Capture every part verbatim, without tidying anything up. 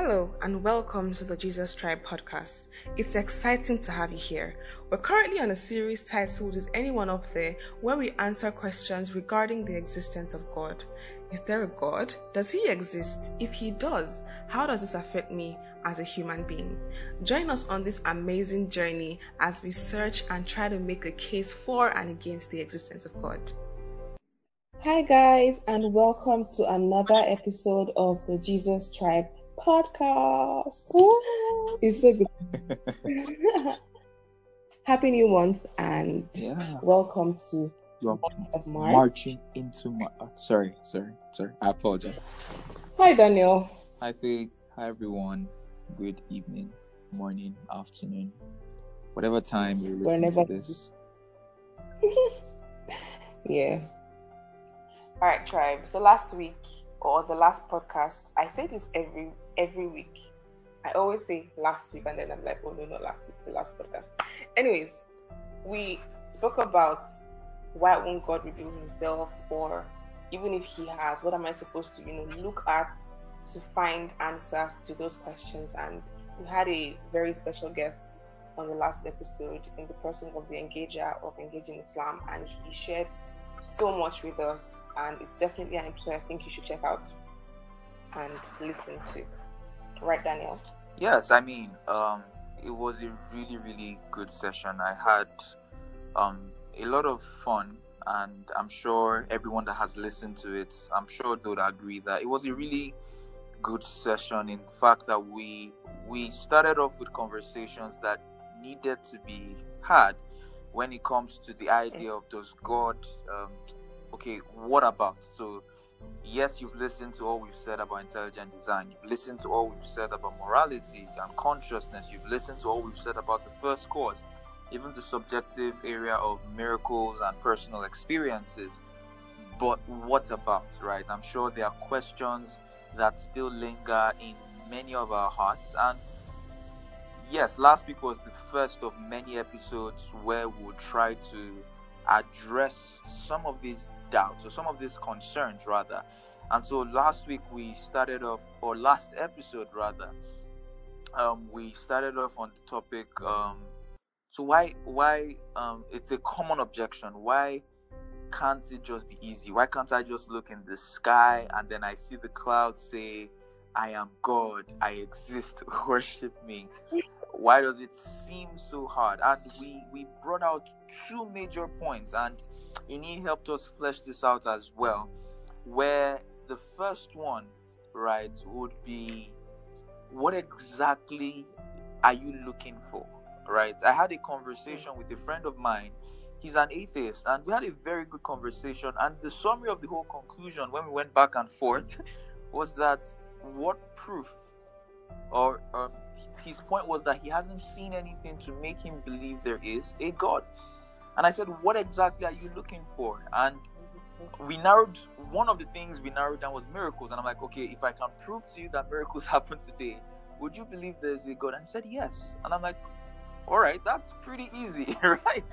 Hello and welcome to the Jesus Tribe podcast. It's exciting to have you here. We're currently on a series titled Is Anyone Up There, where we answer questions regarding the existence of God. Is there a God? Does he exist? If he does, how does this affect me as a human being? Join us on this amazing journey as we search and try to make a case for and against the existence of God. Hi guys, and welcome to another episode of the Jesus Tribe podcast. It's so good. Happy new month and Yeah. welcome to You're of March. marching into my. Uh, sorry, sorry, sorry. I apologize. Hi Daniel. Hi, Faith. Hi, everyone. Good evening, morning, afternoon, whatever time you're listening Whenever. to this. Yeah. All right, tribe. So last week or the last podcast, I say this every every week. I always say last week, and then I'm like, oh no, not last week, the last podcast. Anyways, we spoke about why won't God reveal himself, or even if he has, what am I supposed to, you know, look at to find answers to those questions. And we had a very special guest on the last episode in the person of the engager of Engaging Islam, and he shared so much with us, and it's definitely an episode I think you should check out and listen to. Right, Daniel? Yes, I mean, um, it was a really, really good session. I had um a lot of fun, and I'm sure everyone that has listened to it, I'm sure they would agree that it was a really good session in the fact that we we started off with conversations that needed to be had when it comes to the idea of does God um, okay, what about? So yes, you've listened to all we've said about intelligent design, you've listened to all we've said about morality and consciousness, you've listened to all we've said about the first cause, even the subjective area of miracles and personal experiences. But what about, right? I'm sure there are questions that still linger in many of our hearts. And yes, last week was the first of many episodes where we'll try to address some of these doubts or some of these concerns rather. And so last week we started off, or last episode rather, um, we started off on the topic, um, so why, why, um, it's a common objection. Why can't it just be easy? Why can't I just look in the sky and then I see the clouds say, I am God, I exist, worship me? Why does it seem so hard? And we, we brought out two major points, and Ini helped us flesh this out as well, where the first one, right, would be, what exactly are you looking for, right? I had a conversation with a friend of mine. He's an atheist, and we had a very good conversation, and the summary of the whole conclusion when we went back and forth was that what proof, or um, his point was that he hasn't seen anything to make him believe there is a God. And I said, what exactly are you looking for? And we narrowed, one of the things we narrowed down was miracles. And I'm like, okay, if I can prove to you that miracles happen today, would you believe there's a God? And he said, yes. And I'm like, all right, that's pretty easy, right?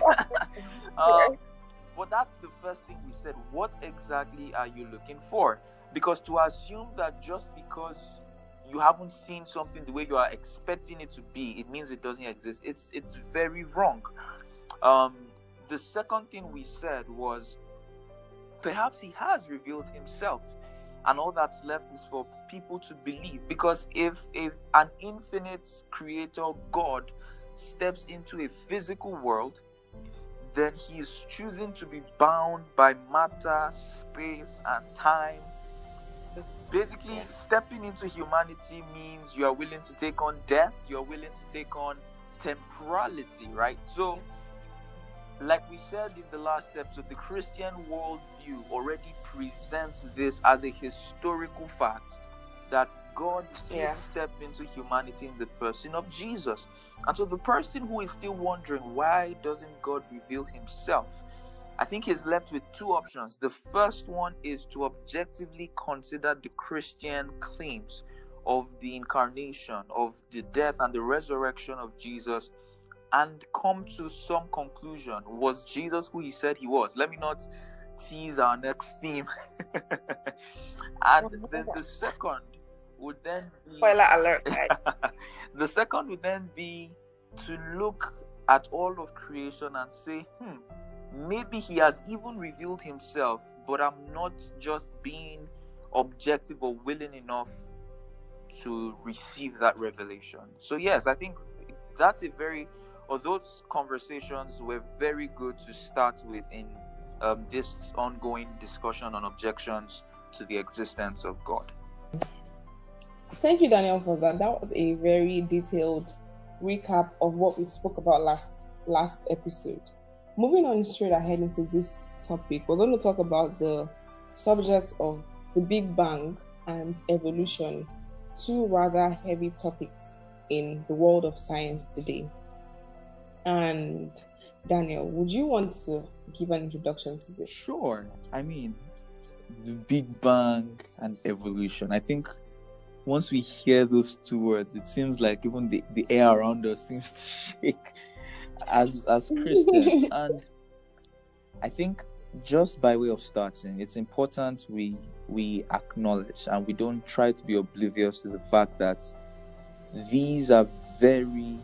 uh, but that's the first thing we said. What exactly are you looking for? Because to assume that just because you haven't seen something the way you are expecting it to be, it means it doesn't exist. It's it's very wrong. Um, the second thing we said was perhaps he has revealed himself, and all that's left is for people to believe. Because if if an infinite creator God steps into a physical world, then he is choosing to be bound by matter, space, and time. Basically, stepping into humanity means you are willing to take on death, you are willing to take on temporality, right? So, like we said in the last episode, the Christian worldview already presents this as a historical fact that God did Yeah. step into humanity in the person of Jesus. And so the person who is still wondering, why doesn't God reveal himself? I think he's left with two options. The first one is to objectively consider the Christian claims of the incarnation, of the death and the resurrection of Jesus, and come to some conclusion. Was Jesus who he said he was? Let me not tease our next theme. And then the second would then be Spoiler alert, guys. the second would then be to look at all of creation and say, hmm, maybe he has even revealed himself, but I'm not just being objective or willing enough to receive that revelation. So yes, I think that's a very, or those conversations were very good to start with in um, this ongoing discussion on objections to the existence of God. Thank you, Daniel, for that. That was a very detailed recap of what we spoke about last last episode. Moving on straight ahead into this topic, we're going to talk about the subjects of the Big Bang and evolution, two rather heavy topics in the world of science today. And Daniel, would you want to give an introduction to this? Sure. I mean, the Big Bang and evolution. I think once we hear those two words, it seems like even the, the air around us seems to shake as as Christians. And I think just by way of starting, it's important we we acknowledge and we don't try to be oblivious to the fact that these are very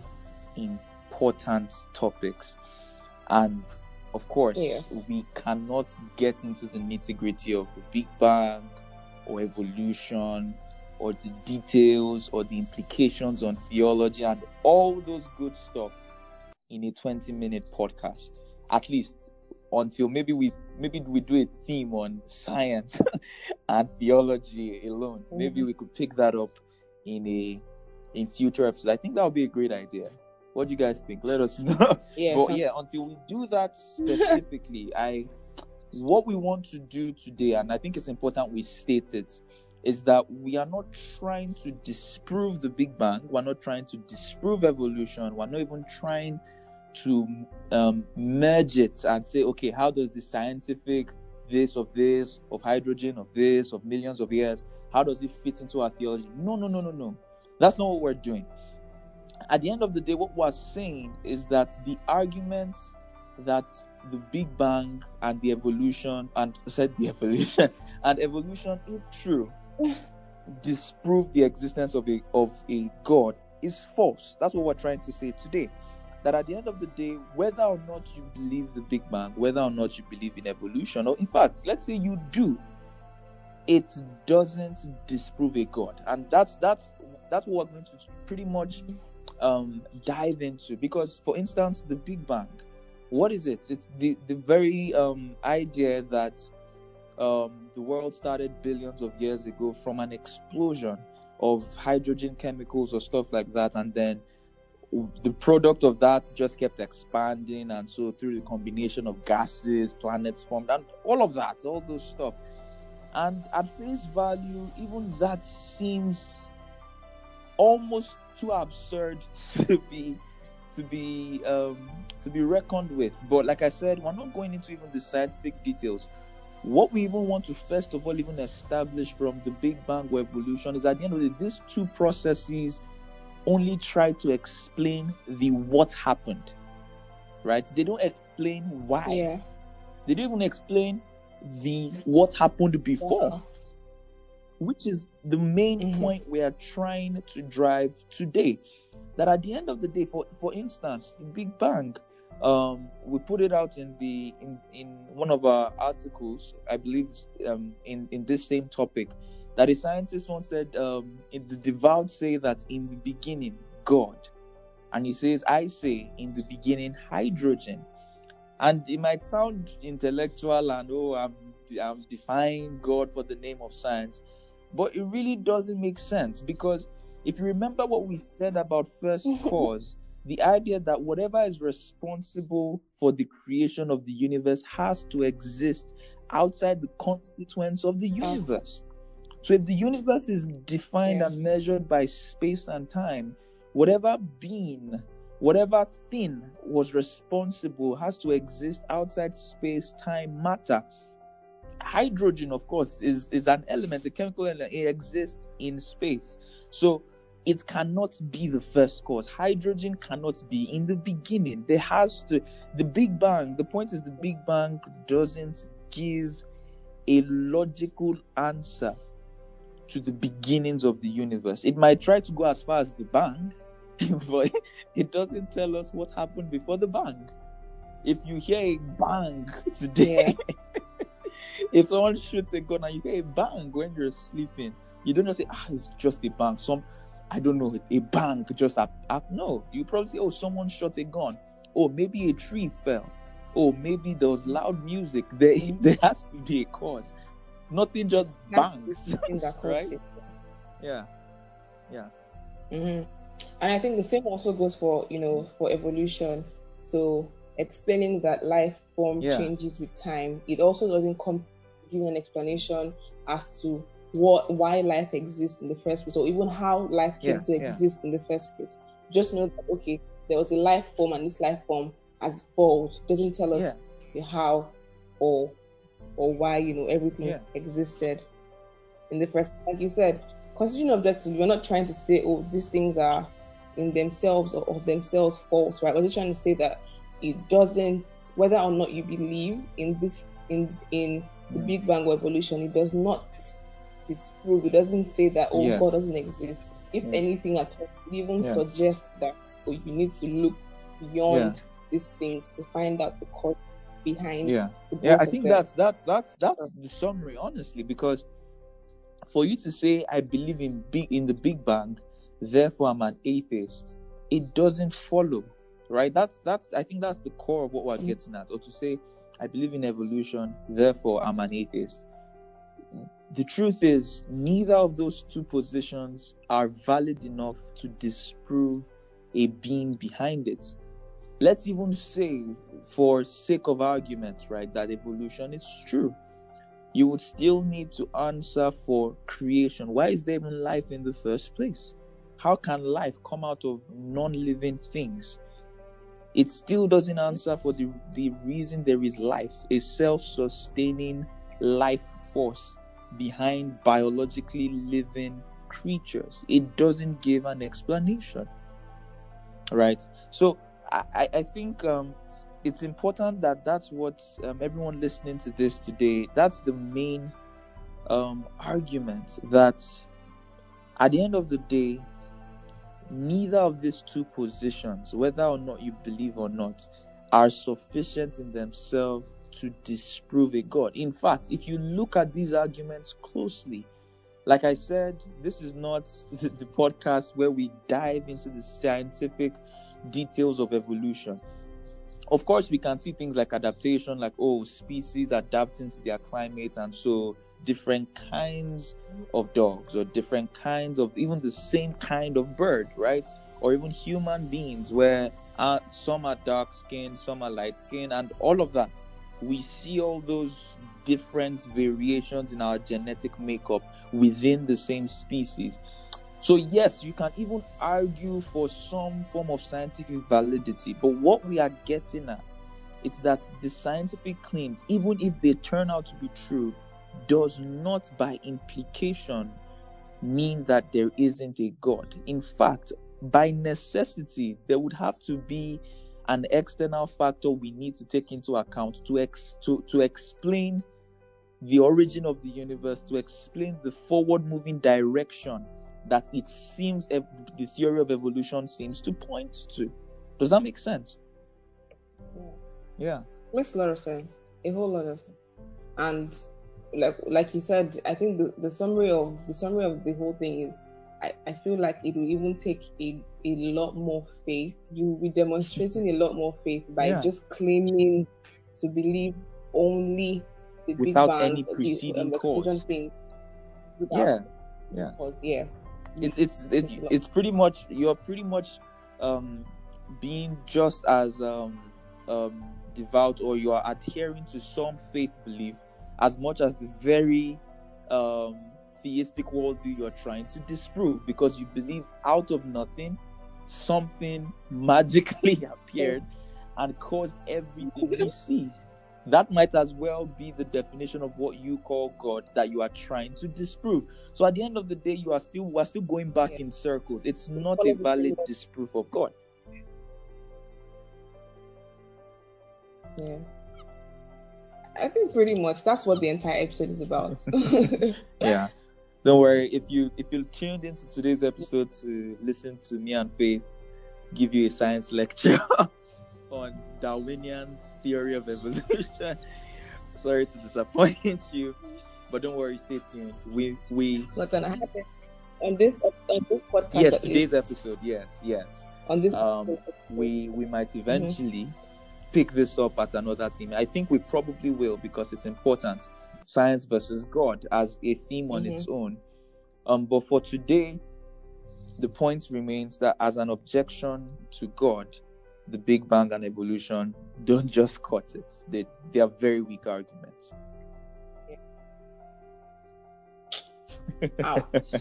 important topics. And of course, yeah. we cannot get into the nitty-gritty of the Big Bang or evolution or the details or the implications on theology and all those good stuff in a twenty-minute podcast. At least until maybe we maybe we do a theme on science and theology alone. Mm-hmm. Maybe we could pick that up in a in future episodes. I think that would be a great idea. What do you guys think? Let us know. Yes. But yeah, until we do that specifically, I what we want to do today, and I think it's important we state it, is that we are not trying to disprove the Big Bang. We're not trying to disprove evolution. We're not even trying to um, merge it and say, okay, how does the scientific this of this, of hydrogen, of this, of millions of years, how does it fit into our theology? No, no, no, no, no. That's not what we're doing. At the end of the day, what we're saying is that the arguments that the Big Bang and the evolution, and I said the evolution, and evolution, if true, disprove the existence of a of a God is false. That's what we're trying to say today. That at the end of the day, whether or not you believe the Big Bang, whether or not you believe in evolution, or in fact, let's say you do, it doesn't disprove a God. And that's that's that's what we're going to pretty much um, dive into. Because, for instance, the Big Bang, what is it? It's the, the very um, idea that um, the world started billions of years ago from an explosion of hydrogen chemicals or stuff like that, and then the product of that just kept expanding, and so through the combination of gases, planets formed, and all of that, all those stuff. And at face value, even that seems almost too absurd to be to be um, to be reckoned with. But like I said, we're not going into even the scientific details. What we even want to first of all even establish from the Big Bang or evolution is, at the end of the day, these two processes only try to explain the what happened, right? They don't explain why. Yeah. They don't even explain the what happened before, yeah. which is the main mm-hmm. point we are trying to drive today. That at the end of the day, for for instance, the Big Bang, um, we put it out in the in, in one of our articles, I believe, um, in in this same topic. That a scientist once said, um, in the devout say that in the beginning, God. And he says, I say in the beginning, hydrogen. And it might sound intellectual and, oh, I'm, I'm defying God for the name of science. But it really doesn't make sense, because if you remember what we said about first cause, the idea that whatever is responsible for the creation of the universe has to exist outside the constituents of the universe. So if the universe is defined yeah. and measured by space and time, whatever being, whatever thing was responsible has to exist outside space, time, matter. Hydrogen, of course, is, is an element, a chemical element. It exists in space. So it cannot be the first cause. Hydrogen cannot be in the beginning. There has to, the Big Bang, the point is the Big Bang doesn't give a logical answer to the beginnings of the universe. It might try to go as far as the bang, but it doesn't tell us what happened before the bang. If you hear a bang today, yeah. If someone shoots a gun and you hear a bang when you're sleeping, you don't just say, ah, it's just a bang. Some, I don't know, a bang just up. up. No, you probably say, oh, someone shot a gun. Oh, maybe a tree fell. Oh, maybe there was loud music. There, there has to be a cause. Nothing just bangs, right? Yeah, yeah. Mm-hmm. And I think the same also goes for, you know, for evolution. So explaining that life form yeah. changes with time, it also doesn't come give an explanation as to what why life exists in the first place, or even how life came yeah, to exist yeah. in the first place. Just know that, okay, there was a life form and this life form has evolved. Doesn't tell us yeah. how or or why, you know, everything yeah. existed in the first place. Like you said, constitutional objectives, we're not trying to say, oh, these things are in themselves or of themselves false, right? We're just trying to say that it doesn't, whether or not you believe in this, in in the yeah. Big Bang or evolution, it does not disprove, it doesn't say that, oh, yes. God doesn't exist. If yes. anything at all, it even yeah. suggests that, oh, you need to look beyond yeah. these things to find out the cause behind yeah yeah I think that's that's that's that's the summary, honestly, because for you to say I believe in big in the Big Bang, therefore I'm an atheist, it doesn't follow, right? That's that's I think that's the core of what we're getting at. Or to say I believe in evolution, therefore I'm an atheist. The truth is, neither of those two positions are valid enough to disprove a being behind it. Let's even say, for sake of argument, right, that evolution is true. You would still need to answer for creation. Why is there even life in the first place? How can life come out of non-living things? It still doesn't answer for the, the reason there is life, a self-sustaining life force behind biologically living creatures. It doesn't give an explanation, right? So I, I think um, it's important that that's what um, everyone listening to this today, that's the main um, argument, that at the end of the day, neither of these two positions, whether or not you believe or not, are sufficient in themselves to disprove a God. In fact, if you look at these arguments closely, like I said, this is not the, the podcast where we dive into the scientific details of evolution. Of course, we can see things like adaptation, like, oh, species adapting to their climate, and so different kinds of dogs, or different kinds of even the same kind of bird, right? Or even human beings, where uh, some are dark skinned, some are light skinned, and all of that. We see all those different variations in our genetic makeup within the same species. So yes, you can even argue for some form of scientific validity, but what we are getting at is that the scientific claims, even if they turn out to be true, does not by implication mean that there isn't a God. In fact, by necessity, there would have to be an external factor we need to take into account to ex- to, to explain the origin of the universe, to explain the forward-moving direction that it seems ev- the theory of evolution seems to point to. Does that make sense? Yeah. Yeah. Makes a lot of sense. A whole lot of sense. And like like you said, I think the, the summary of the summary of the whole thing is, I, I feel like it will even take a, a lot more faith. You will be demonstrating a lot more faith by yeah. just claiming to believe only the without Big Bang, any preceding the um, cause. Thing. Yeah, yeah. Cause, yeah. It's it's it, it's pretty much you're pretty much um, being just as um, um, devout, or you are adhering to some faith belief as much as the very um, theistic worldview you're trying to disprove, because you believe out of nothing something magically appeared and caused everything we see. That might as well be the definition of what you call God that you are trying to disprove. So at the end of the day, you are still we are still going back yeah. in circles. It's not a valid disproof of God. Yeah. I think pretty much that's what the entire episode is about. yeah. Don't worry. If you if you tuned into today's episode to listen to me and Faith give you a science lecture on Darwinian's theory of evolution, sorry to disappoint you, but don't worry. Stay tuned. We we What's gonna happen on this on this podcast? Yes, at today's least. episode. Yes, yes. On this, um, we we might eventually mm-hmm. pick this up at another theme. I think we probably will because it's important. Science versus God as a theme on mm-hmm. its own. Um, but for today, the point remains that as an objection to God, the Big Bang and evolution, don't just cut it. They they are very weak arguments. Yeah. Ouch.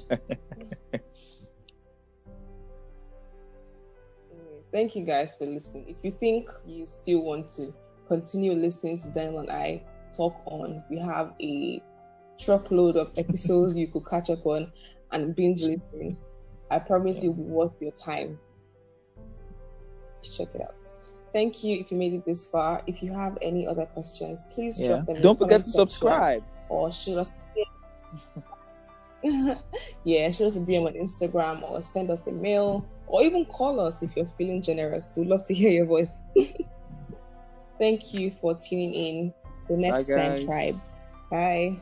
Thank you guys for listening. If you think you still want to continue listening to Daniel and I talk on, we have a truckload of episodes you could catch up on and binge listen. I promise you'll be worth your time. Check it out. Thank you if you made it this far. If you have any other questions, please yeah. drop them in Don't the forget to section subscribe. Or shoot us yeah, shoot us a D M on Instagram or send us a mail. Or even call us if you're feeling generous. We'd love to hear your voice. Thank you for tuning in. Till next Bye, time, Tribe. Bye.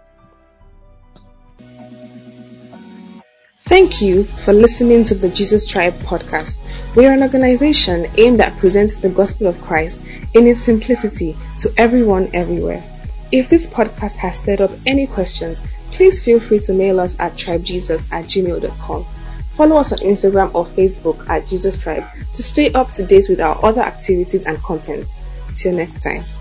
Thank you for listening to the Jesus Tribe podcast. We are an organization aimed at presenting the gospel of Christ in its simplicity to everyone everywhere. If this podcast has stirred up any questions, please feel free to mail us at tribejesus at gmail dot com. Follow us on Instagram or Facebook at Jesus Tribe to stay up to date with our other activities and content. Till next time.